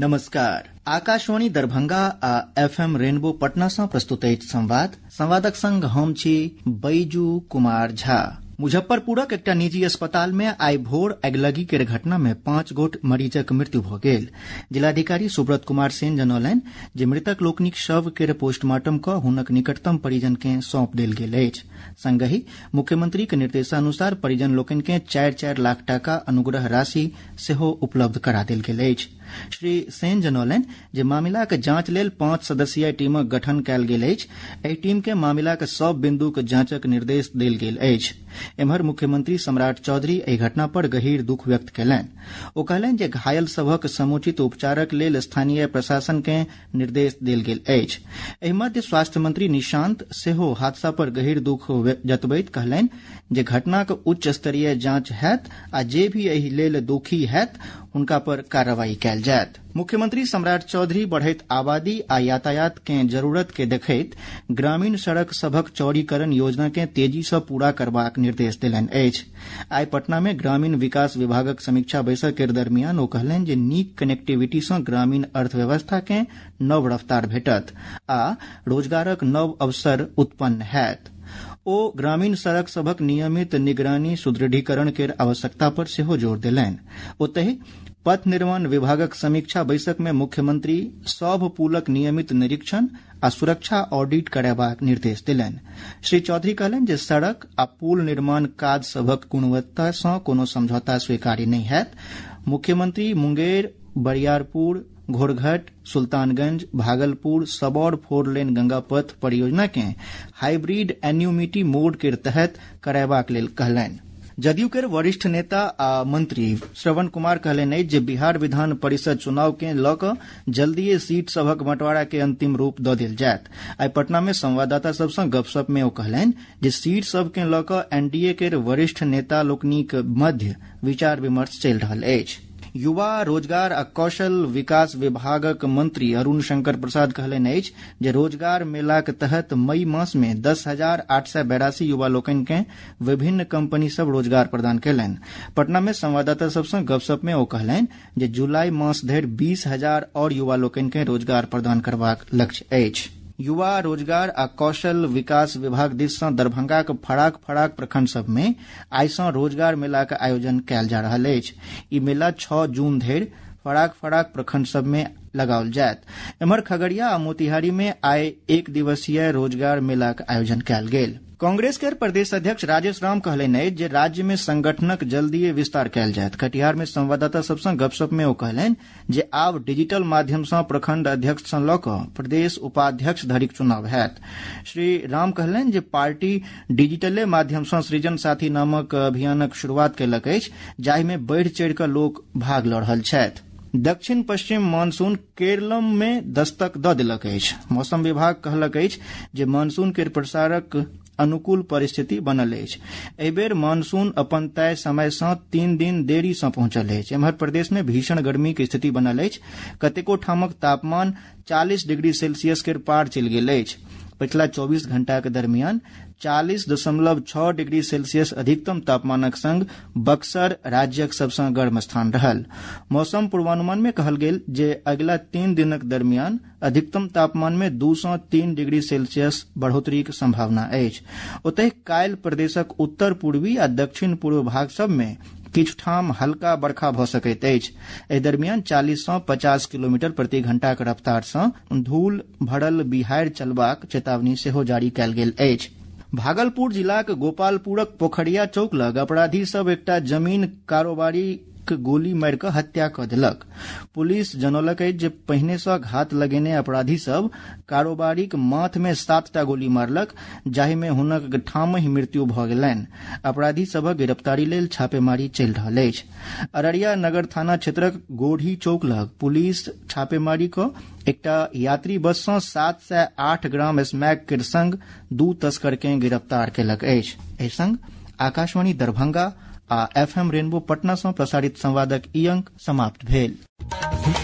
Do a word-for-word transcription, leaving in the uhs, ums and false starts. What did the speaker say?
नमस्कार। आकाशवाणी दरभंगा आ FM rainbow Patna सँ प्रस्तुत अछि संवाद। संवादक संग हम छी बैजू कुमार झा। मुजफ्फरपुरक एकटा निजी अस्पताल में आइ भोर अगिलगी केर घटना में पांच गोट मरीजक मृत्यु भऽ गेल। जिलाधिकारी सुब्रत कुमार सेन जनौलनि जे मृतक लोकनिक शव केर पोस्टमार्टम कऽ हुनक निकटतम परिजन के सौंप देल गेल अछि। संगहि मुख्यमंत्रीक निर्देशानुसार परिजन लोकनि के चारि चारि लाख टाका अनुग्रह राशि सेहो उपलब्ध करा देल गेल अछि। श्री सेन जनौलनि जे मामिलाक जांच लेल पांच सदस्यीय टीमक गठन कयल गेल अछि। एहि टीम के मामिलाक सभ बिन्दुक जांचक निर्देश देल गेल अछि। एम्हर मुख्यमंत्री सम्राट चौधरी एहि घटना पर गहीर दुख व्यक्त कयलनि। ओ कहलनि जे घायल सभक समुचित उपचारक लेल स्थानीय प्रशासन के निर्देश देल गेल अछि। एहि मध्य स्वास्थ्य मंत्री निशांत सेहो हादसा पर गहीर दुख जतबैत कहलनि जे घटनाक उच्च स्तरीय जांच हैत आ जे भी एहि लेल दोषी हैत हुनका पर कार्रवाई कयल जायत। मुख्यमंत्री सम्राट चौधरी बढ़ैत आबादी आ यातायात के जरूरत के देखैत ग्रामीण सड़क सभक चौड़ीकरण योजना के तेजी सँ पूरा करबाक निर्देश देलनि अछि। आइ पटना में ग्रामीण विकास विभागक समीक्षा बैसक के दरमियान ओ कहलनि जे नीक कनेक्टिविटी सँ ग्रामीण अर्थव्यवस्था के नव रफ्तार भेटत आ रोजगारक नव अवसर उत्पन्न हैत। ओ ग्रामीण सड़क सभक नियमित निगरानी सुदृढ़ीकरण केर आवश्यकता पर सेहो जोर देलनि। ओतहि पथ निर्माण विभागक समीक्षा बैसक में मुख्यमंत्री सभ पुलक नियमित निरीक्षण आ सुरक्षा ऑडिट करयबाक निर्देश देलनि। श्री चौधरी कहलनि जे सड़क आ पुल निर्माण काज सभक गुणवत्ता सँ कोनो समझौता स्वीकार्य नहि हैत। मुख्यमंत्री मुंगेर, बरियारपुर, घोड़घट, सुल्तानगंज, भागलपुर सबौर फोर लेन गंगा पथ परियोजना के हाइब्रिड एन्यूमिटी मोड के तहत करयबाक लेल कहलनि। जदयू के वरिष्ठ नेता आ मंत्री श्रवण कुमार कहलनि अछि जे बिहार विधान परिषद चुनाव के लऽ कऽ जल्दीए सीट सभक बंटवारा के अंतिम रूप दऽ देल जायत। आइ पटना में संवाददाता सभ सँ गपशप में ओ कहलनि जे सीट सभ के लऽ कऽ एनडीए के वरिष्ठ नेता लोकनिक मध्य विचार विमर्श चलि रहल अछि। युवा रोजगार आ कौशल विकास विभागक मंत्री अरुण शंकर प्रसाद कहलनि अछि जे रोजगार मेलाक तहत मई मास में दस हजार आठ सय बेरासी युवा लोकनि के विभिन्न कंपनी सभ रोजगार प्रदान कयलनि। पटना में संवाददाता सभ सँ गपशप में ओ कहलनि जे जुलाई मास धरि बीस हजार और युवा लोकनि के रोजगार प्रदान करबाक लक्ष्य अछि। युवा रोजगार आ कौशल विकास विभाग दिस सँ दरभंगाक फराक फराक प्रखंड सभ में आइ सँ रोजगार मेलाक आयोजन कयल जा रहल अछि। ई मेला छह जून धरि फराक फराक प्रखंड सभ में लगाओल जायत। एम्हर खगड़िया आ मोतिहारी में आइ एक दिवसीय रोजगार मेलाक आयोजन कयल गेल। कांग्रेस के प्रदेश अध्यक्ष राजेश राम कहलनि अछि जे राज्य में संगठनक जल्दीए विस्तार कयल जायत। कटिहार में संवाददाता सभ सँ गपशप में ओ कहलनि जे आब डिजिटल माध्यम सँ प्रखंड अध्यक्ष सँ लऽ कऽ प्रदेश उपाध्यक्ष धरिक चुनाव हैत। श्री राम कहलनि जे पार्टी डिजिटले माध्यम सँ सृजन साथी नामक अभियानक शुरूआत कयलक अछि जाहि में बढ़ि चढ़ि कऽ लोक भाग लऽ रहल छथि। दक्षिण पश्चिम मानसून केरलम में दस्तक दऽ देलक अछि। मौसम विभाग कहलक अछि जे मानसून के प्रसारक अनुकूल परिस्थिति बनल अछि। एहि बेर मानसून अपन तय समय सँ तीन दिन देरी सँ पहुंचल अछि। एम्हर प्रदेश में भीषण गर्मी के स्थिति बनल अछि। कतेको ठामक तापमान चालीस डिग्री सेल्सियस के पार चलि गेल अछि। पिछला चौबीस घंटा के दरमियान चालीस दशमलव छह डिग्री सेल्सियस अधिकतम तापमानक संग बक्सर राज्यक सबसँ गर्म स्थान रहल। मौसम पूर्वानुमान में कहल गेल जे अगिला तीन दिनक दरमियान अधिकतम तापमान में दू सँ तीन डिग्री सेल्सियस बढ़ोतरीक संभावना अछि। ओतहि काल्हि प्रदेशक उत्तर पूर्वी आ दक्षिण पूर्व भाग सभ में किछु ठाम हल्का बरखा भऽ सकैत अछि। एहि दरमियान चालीस सँ पचास किलोमीटर प्रति घंटाक रफ्तार सँ धूल भरल बिहाड़ि चलबाक चेतावनी सेहो जारी कयल गेल अछि। भागलपुर जिलाक गोपालपुरक पोखरिया चौक लग अपराधी सभ एकटा जमीन कारोबारी गोली मारि कऽ हत्या कऽ देलक। पुलिस जनौलक अछि जे पहिने सँ घात लगेने अपराधी सभ कारोबारीक माथ में सात टा गोली मारलक जाहि में हुनक ठामहि मृत्यु भऽ गेलनि। अपराधी सभक गिरफ्तारी लेल छापेमारी चलि रहल अछि। अररिया नगर थाना क्षेत्रक गोढ़ी चौक लग पुलिस छापेमारी कऽ एकटा यात्री बस सँ सात सय आठ ग्राम स्मैक के संग दू तस्कर के गिरफ्तार कयलक अछि। एहि संग आकाशवाणी दरभंगा आ एफएम रेनबो पटना सँ प्रसारित संवादक ई अंक समाप्त भेल।